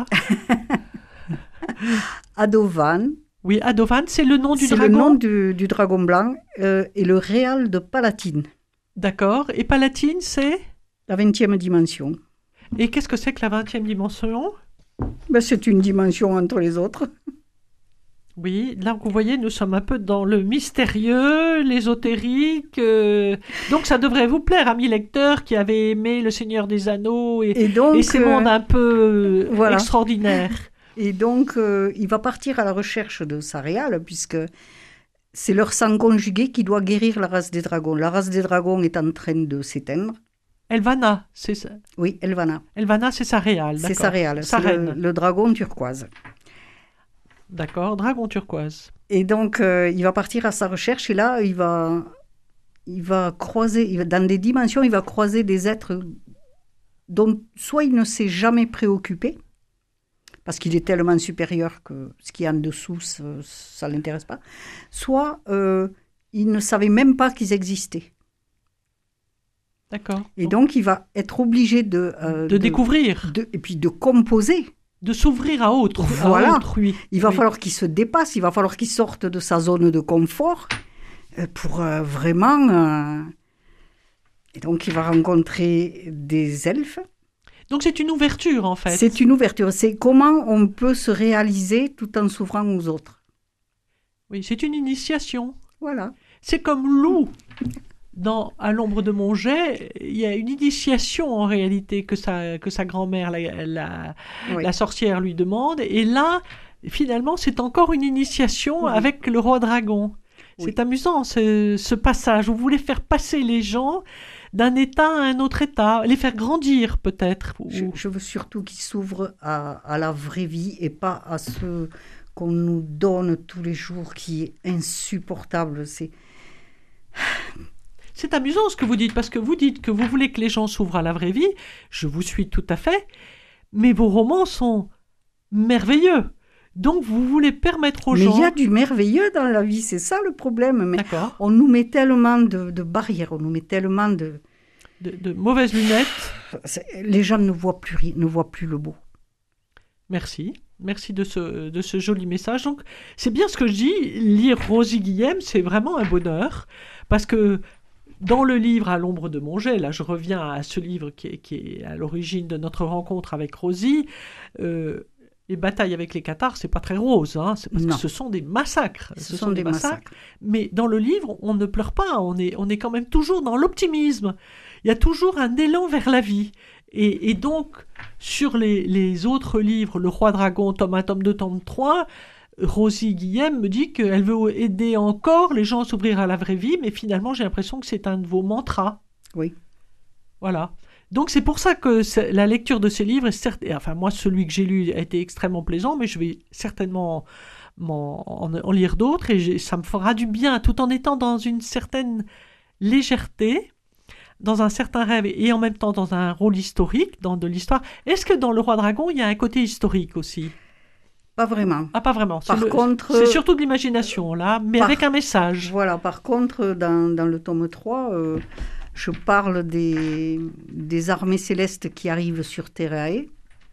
Adovan. Oui, Adovan, c'est le nom du c'est dragon. C'est le nom du, du dragon blanc euh, et le réal de Palatine. D'accord, et Palatine, c'est ? La vingtième dimension. Et qu'est-ce que c'est que la vingtième dimension ? Ben, c'est une dimension entre les autres. Oui, là vous voyez, nous sommes un peu dans le mystérieux, l'ésotérique. euh, Donc ça devrait vous plaire, amis lecteurs qui avez aimé Le Seigneur des Anneaux et, Et donc, et ces euh, mondes un peu euh, voilà. extraordinaires. Et donc, euh, il va partir à la recherche de sa réale, puisque c'est leur sang conjugué qui doit guérir la race des dragons. La race des dragons est en train de s'éteindre. Elvana, c'est ça. Oui, Elvana. Elvana, c'est sa réale, C'est d'accord. sa réale. Sa C'est le, reine. le dragon turquoise. D'accord, dragon turquoise. Et donc, euh, il va partir à sa recherche. Et là, il va, il va croiser, il va- dans des dimensions, il va croiser des êtres dont soit il ne s'est jamais préoccupé, parce qu'il est tellement supérieur que ce qui est en dessous, ça ne l'intéresse pas, soit euh, il ne savait même pas qu'ils existaient. D'accord. Et donc, il va être obligé de... euh, de, découvrir, de- et puis de composer. de s'ouvrir à autre, Voilà. à autrui. Il va Oui. falloir qu'il se dépasse, il va falloir qu'il sorte de sa zone de confort euh, pour euh, vraiment... euh, Et donc, il va rencontrer des elfes. Donc c'est une ouverture en fait. C'est une ouverture. C'est comment on peut se réaliser tout en s'ouvrant aux autres. Oui, c'est une initiation. Voilà. C'est comme Lou. Dans À l'ombre de mon jet, il y a une initiation en réalité que sa, que sa grand-mère, la, la, Oui. la sorcière, lui demande. Et là, finalement, c'est encore une initiation Oui. avec le roi dragon. Oui. C'est amusant ce, ce passage. Vous voulez faire passer les gens d'un état à un autre état, les faire grandir peut-être. ou- Je, je veux surtout qu'ils s'ouvrent à, à la vraie vie et pas à ce qu'on nous donne tous les jours qui est insupportable. C'est... C'est amusant ce que vous dites, parce que vous dites que vous voulez que les gens s'ouvrent à la vraie vie. Je vous suis tout à fait. Mais vos romans sont merveilleux. Donc vous voulez permettre aux Mais gens... il y a du merveilleux dans la vie, c'est ça le problème. Mais D'accord. on nous met tellement de, de barrières, on nous met tellement de... De, de mauvaises lunettes. c'est- Les gens ne voient plus rien, ne voient plus le beau. Merci. Merci de ce, de ce joli message. Donc, c'est bien ce que je dis. Lire Rosie Guillem, c'est vraiment un bonheur. Parce que dans le livre À l'ombre de mon jet, là, je reviens à ce livre qui est, qui est à l'origine de notre rencontre avec Rosie. Euh, les batailles avec les cathares, c'est pas très rose. Hein, c'est parce Non. que ce sont des massacres. Ce, sont, des massacres. Mais dans le livre, on ne pleure pas. On est, on est quand même toujours dans l'optimisme. Il y a toujours un élan vers la vie. Et, et donc, sur les, les autres livres, Le Roi Dragon, tome un, tome deux, tome trois, Rosie Guillem me dit qu'elle veut aider encore les gens à s'ouvrir à la vraie vie, mais finalement, j'ai l'impression que c'est un de vos mantras. Oui. Voilà. Donc, c'est pour ça que c'est- la lecture de ces livres est certes... et Enfin, moi, celui que j'ai lu a été extrêmement plaisant, mais je vais certainement m'en- en, en lire d'autres, et j'ai- ça me fera du bien, tout en étant dans une certaine légèreté, dans un certain rêve et en même temps dans un rôle historique, dans de l'histoire. Est-ce que dans Le Roi Dragon, il y a un côté historique aussi? Pas vraiment. Ah, pas vraiment. C'est Par le- contre, c'est surtout de l'imagination, là, mais par- avec un message. Voilà, par contre, dans, dans le tome trois, euh, je parle des, des armées célestes qui arrivent sur Terrae.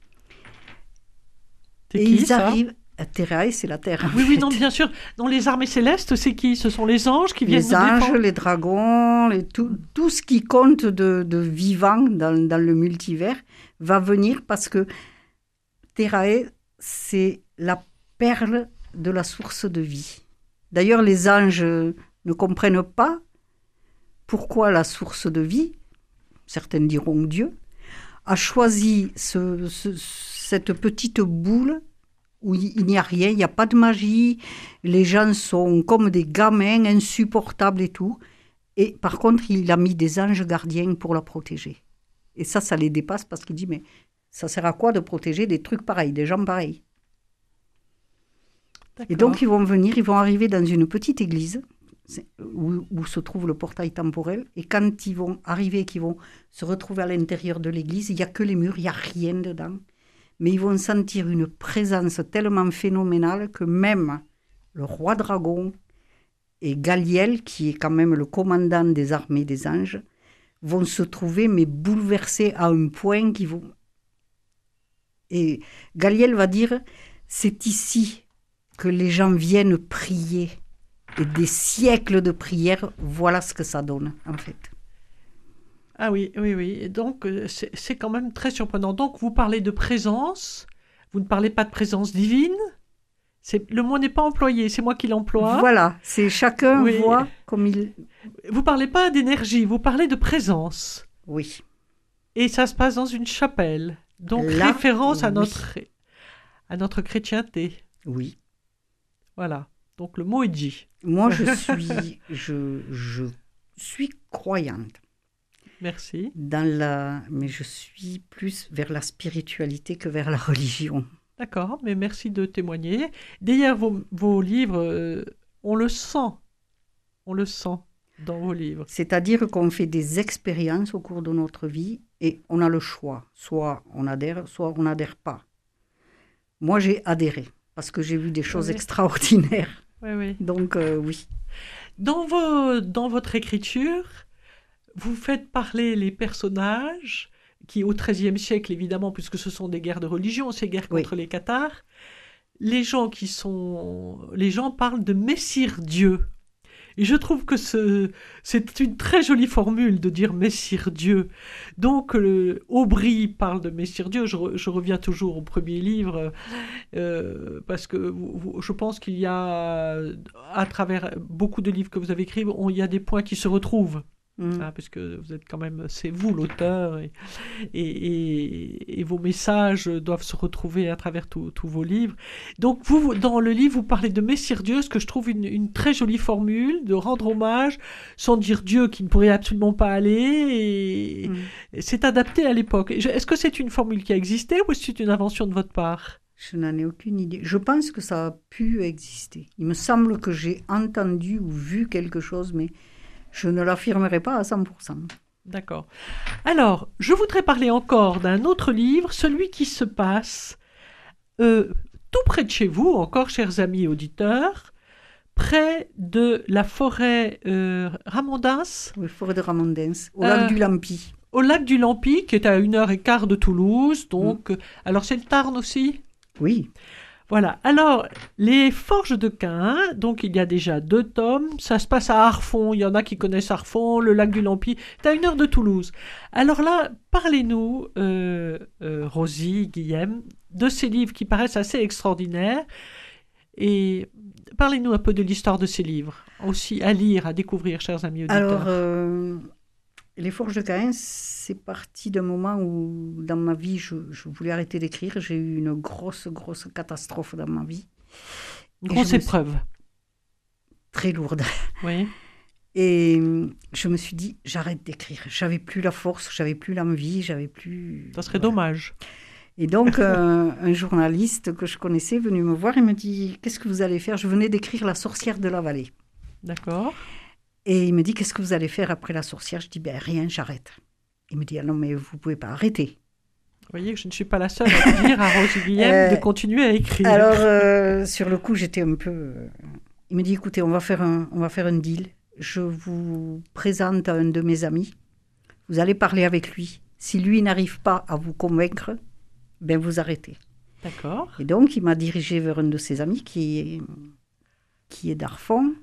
C'est Et qui, ils ça? arrivent... à Terrae, c'est la Terre. en Oui, oui, fait. non, bien sûr. Dans les armées célestes, c'est qui? Ce sont les anges qui viennent Les nous anges, défendre. les dragons, les- tout, tout ce qui compte de, de vivant dans, dans le multivers va venir parce que Terrae, c'est la perle de la source de vie. D'ailleurs, les anges ne comprennent pas pourquoi la source de vie, certains diront Dieu, a choisi ce- ce- cette petite boule où il il n'y a rien, il n'y a pas de magie, les gens sont comme des gamins insupportables et tout. Et par contre, il a mis des anges gardiens pour la protéger. Et ça, ça les dépasse parce qu'il dit, mais ça sert à quoi de protéger des trucs pareils, des gens pareils? Et D'accord. donc, ils vont venir, ils vont arriver dans une petite église c'est- où, où se trouve le portail temporel. Et quand ils vont arriver, qu'ils vont se retrouver à l'intérieur de l'église, il n'y a que les murs, il n'y a rien dedans. Mais ils vont sentir une présence tellement phénoménale que même le roi dragon et Galiel, qui est quand même le commandant des armées des anges, vont se trouver mais bouleversés à un point qu'ils vont... Et Galiel va dire, c'est ici que les gens viennent prier. Et des siècles de prière, voilà ce que ça donne, en fait. Ah oui, oui, oui. Et donc, euh, c'est c'est quand même très surprenant. Donc, vous parlez de présence. Vous ne parlez pas de présence divine, C'est, le mot n'est pas employé, c'est moi qui l'emploie. Voilà, c'est chacun Oui. voit comme il... Vous parlez pas d'énergie, vous parlez de présence. Oui. Et ça se passe dans une chapelle. Donc, Là, référence à oui. notre, à notre chrétienté. Oui. Voilà. Donc, le mot est dit. Moi, je suis, je, je suis croyante. Merci. Dans la... Mais je suis plus vers la spiritualité que vers la religion. D'accord, mais merci de témoigner. D'ailleurs, vos, vos livres, euh, on le sent. On le sent dans vos livres. C'est-à-dire qu'on fait des expériences au cours de notre vie et on a le choix. Soit on adhère, soit on n'adhère pas. Moi, j'ai adhéré parce que j'ai vu des choses Oui. extraordinaires. Oui, oui. Donc, euh, oui. Dans, vos, dans votre écriture, vous faites parler les personnages qui, au treizième siècle, évidemment, puisque ce sont des guerres de religion, ces guerres Oui. contre les Cathares, les gens qui sont... Les gens parlent de Messire Dieu. Et je trouve que ce, c'est une très jolie formule de dire Messire Dieu. Donc, le, Aubry parle de Messire Dieu. Je, re- je reviens toujours au premier livre, euh, parce que vous- vous- je pense qu'il y a, à travers beaucoup de livres que vous avez écrits, on- il y a des points qui se retrouvent. Mm. Hein, puisque vous êtes quand même, c'est vous l'auteur, et, et, et- et vos messages doivent se retrouver à travers tous tous vos livres. Donc, vous, dans le livre, vous parlez de Messire Dieu, ce que je trouve une, une très jolie formule, de rendre hommage, sans dire Dieu qui ne pourrait absolument pas aller, et, Mm. et c'est adapté à l'époque. Et je- Est-ce que c'est une formule qui a existé, ou est-ce que c'est une invention de votre part? Je n'en ai aucune idée. Je pense que ça a pu exister. Il me semble que j'ai entendu ou vu quelque chose, mais je ne l'affirmerai pas à cent pour cent. D'accord. Alors, je voudrais parler encore d'un autre livre, celui qui se passe euh, tout près de chez vous, encore, chers amis auditeurs, près de la forêt euh, Ramondens, Oui, forêt de Ramondens, au Euh, lac du Lampi. au lac du Lampi, qui est à une heure et quart de Toulouse. Donc, euh, alors c'est le Tarn aussi? Oui. Voilà. Alors, les Forges de Caen, donc il y a déjà deux tomes. Ça se passe à Arfon. Il y en a qui connaissent Arfon, le lac du Lampi. C'est à une heure de Toulouse. Alors là, parlez-nous, euh, euh, Rosie, Guillaume, de ces livres qui paraissent assez extraordinaires. Et parlez-nous un peu de l'histoire de ces livres. Aussi à lire, à découvrir, chers amis auditeurs. Alors, euh, les Forges de Caen, c'est parti d'un moment où, dans ma vie, je, je voulais arrêter d'écrire. J'ai eu une grosse, grosse catastrophe dans ma vie. Une et grosse je me suis- épreuve. Très lourde. Oui. Et euh, je me suis dit, j'arrête d'écrire. J'avais plus la force, j'avais plus l'envie, j'avais plus... Ça serait Voilà. dommage. Et donc, euh, un journaliste que je connaissais est venu me voir et me dit, qu'est-ce que vous allez faire? Je venais d'écrire La sorcière de la vallée. D'accord. Et il me dit, qu'est-ce que vous allez faire après La sorcière? Je dis, ben rien, j'arrête. Il me dit, ah non, mais vous pouvez pas arrêter. Vous voyez que je ne suis pas la seule à dire à Rosie Guillaume Euh, de continuer à écrire. Alors, euh, sur le coup, j'étais un peu... euh, Il me dit, écoutez, on va faire un, on va faire un deal. Je vous présente à un de mes amis. Vous allez parler avec lui. Si lui n'arrive pas à vous convaincre, ben vous arrêtez. D'accord. Et donc, il m'a dirigé vers un de ses amis qui est, qui est d'Arfon.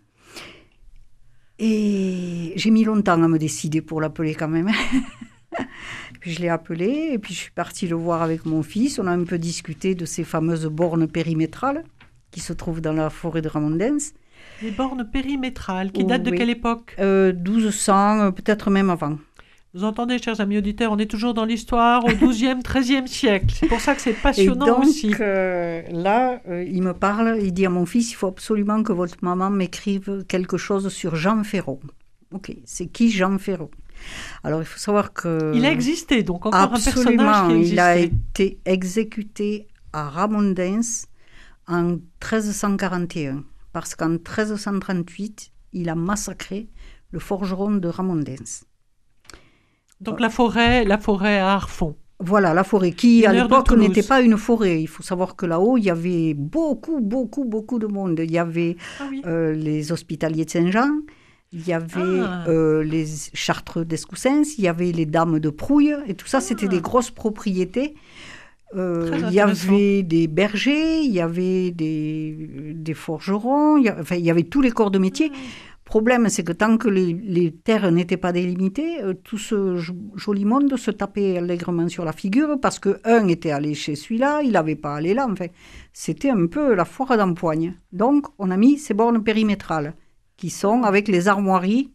Et j'ai mis longtemps à me décider pour l'appeler quand même. Puis je l'ai appelé et puis je suis partie le voir avec mon fils. On a un peu discuté de ces fameuses bornes périmétrales qui se trouvent dans la forêt de Ramondens. Les bornes périmétrales, qui Oh, datent de oui. quelle époque? Euh, douze cents, euh, peut-être même avant. Vous entendez, chers amis auditeurs, on est toujours dans l'histoire au douzième, treizième siècle. C'est pour ça que c'est Et passionnant donc, aussi. euh, là, euh, il me parle, il dit à mon fils, il faut absolument que votre maman m'écrive quelque chose sur Jean Ferron. Ok, c'est qui Jean Ferron? Alors, il faut savoir que... Il a existé, donc encore Absolument, un personnage qui il a existait. été exécuté à Ramondens en treize cent quarante et un. Parce qu'en treize cent trente-huit, il a massacré le forgeron de Ramondens. Donc la forêt, la forêt à Arfon. Voilà, la forêt, qui Une à heure de l'époque Toulouse. n'était pas une forêt. Il faut savoir que là-haut, il y avait beaucoup, beaucoup, beaucoup de monde. Il y avait Ah oui. euh, les hospitaliers de Saint-Jean, il y avait Ah. euh, les chartreux d'Escoussens, il y avait les dames de Prouille, et tout ça, c'était Ah. des grosses propriétés. Euh, Très il y intéressant. avait des bergers, il y avait des, des forgerons, il y a- enfin, il y avait tous les corps de métier. problème, c'est que tant que les, les terres n'étaient pas délimitées, euh, tout ce jo- joli monde se tapait allègrement sur la figure parce qu'un était allé chez celui-là, il n'avait pas allé là. Enfin, c'était un peu la foire d'empoigne. Donc, on a mis ces bornes périmétrales qui sont avec les armoiries.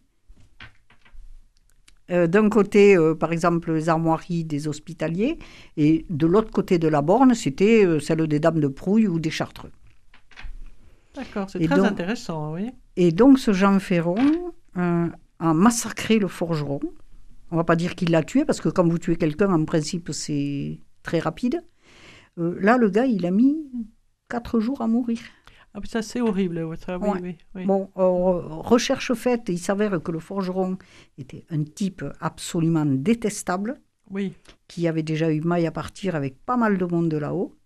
Euh, d'un côté, euh, par exemple, les armoiries des hospitaliers, et de l'autre côté de la borne, c'était euh, celle des dames de Prouille ou des Chartreux. D'accord, c'est Et très donc- intéressant, oui. Et donc, ce Jean Ferron euh, a massacré le forgeron. On ne va pas dire qu'il l'a tué, parce que quand vous tuez quelqu'un, en principe, c'est très rapide. Euh, là, le gars, il a mis quatre jours à mourir. Ah, mais ça, c'est horrible, ouais, ça, oui, Ouais. oui, oui. Bon, euh, recherche faite, il s'avère que le forgeron était un type absolument détestable, Oui. qui avait déjà eu maille à partir avec pas mal de monde de là-haut.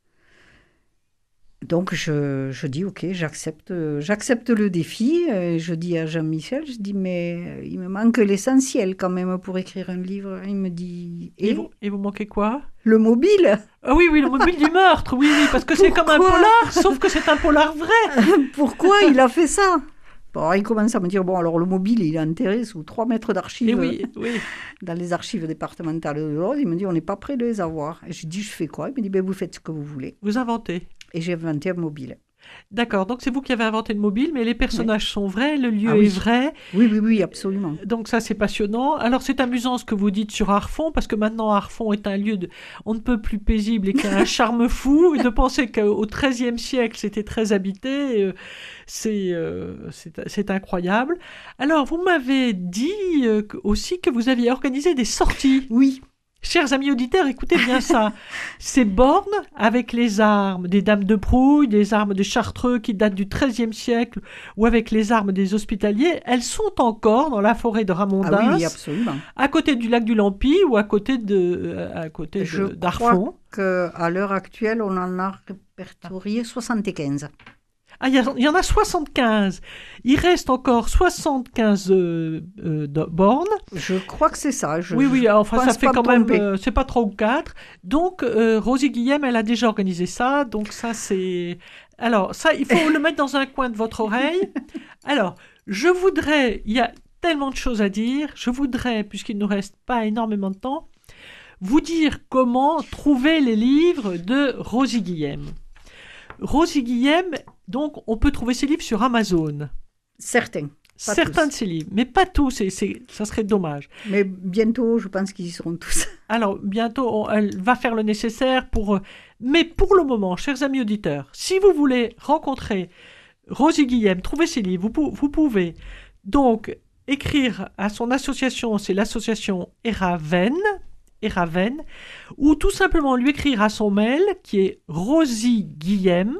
Donc je, je dis ok, j'accepte, euh, j'accepte le défi. Et je dis à Jean-Michel, je dis mais euh, il me manque l'essentiel quand même pour écrire un livre. Il me dit Et, et vous, et vous manquez quoi? le mobile. Ah oui, oui, le mobile du meurtre, oui, oui, parce que c'est comme un Pourquoi polar, sauf que c'est un polar vrai. Pourquoi il a fait ça? Bon, alors, il commence à me dire bon alors le mobile il est enterré sous trois mètres d'archives. Et oui, oui. Dans les archives départementales de l'Aude. Il me dit on n'est pas prêt de les avoir. Et je dis je fais quoi? Il me dit ben, vous faites ce que vous voulez. Vous inventez. Et j'ai inventé un mobile. D'accord, donc c'est vous qui avez inventé le mobile, mais les personnages sont vrais, le lieu Ah oui. est vrai. Oui, oui, oui, absolument. Donc ça, c'est passionnant. Alors, c'est amusant ce que vous dites sur Arfon, parce que maintenant, Arfon est un lieu de... on ne peut plus paisible et qui a un charme fou. Et de penser qu'au XIIIe siècle, c'était très habité, euh, c'est, euh, c'est, c'est incroyable. Alors, vous m'avez dit euh, que- aussi que vous aviez organisé des sorties. Oui, Chers amis auditeurs, écoutez bien ça. Ces bornes avec les armes des dames de Prouille, des armes de Chartreux qui datent du XIIIe siècle, ou avec les armes des hospitaliers, elles sont encore dans la forêt de Ramondens, ah oui, oui, absolument. à côté du lac du Lampy ou à côté de, euh, à côté Je de- d'Arfon. qu'à l'heure actuelle, on en a répertorié soixante-quinze. Ah, il y, a- il y en a soixante-quinze. Il reste encore soixante-quinze euh, euh, de- bornes. Je crois que c'est ça. Je, Oui, oui, je enfin, ça pense fait pas quand me même, tromper. euh, c'est pas trois ou quatre. Donc, euh, Rosie Guillem, elle a déjà organisé ça. Donc, ça, c'est. Alors, ça, il faut le mettre dans un coin de votre oreille. Alors, je voudrais. Il y a tellement de choses à dire. Je voudrais, puisqu'il ne nous reste pas énormément de temps, vous dire comment trouver les livres de Rosie Guillem. Rosie Guillem, donc, on peut trouver ses livres sur Amazon. Certains. Pas Certains tous. de ses livres, mais pas tous, et c'est, ça serait dommage. Mais bientôt, je pense qu'ils y seront tous. Alors, bientôt, on- elle va faire le nécessaire pour... euh, Mais pour le moment, chers amis auditeurs, si vous voulez rencontrer Rosie Guillem, trouver ses livres, vous, pou- vous pouvez donc écrire à son association, c'est l'association Eraven, Eraven, ou tout simplement lui écrire à son mail qui est Rosie Guillem,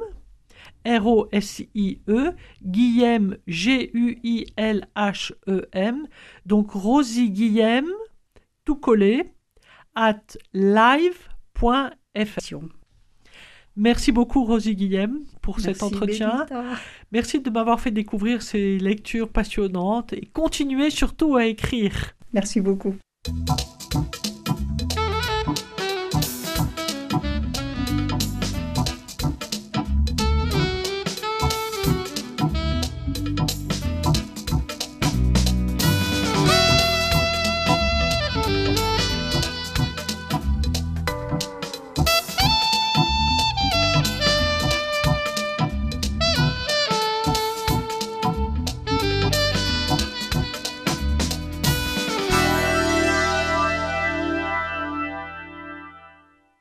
R O S I E, Guillem, G U I L H E M, donc Rosie Guillem, tout collé, at live point f r. Merci beaucoup Rosie Guillem pour cet Merci, entretien. Bélita. Merci de m'avoir fait découvrir ces lectures passionnantes et continuez surtout à écrire. Merci beaucoup.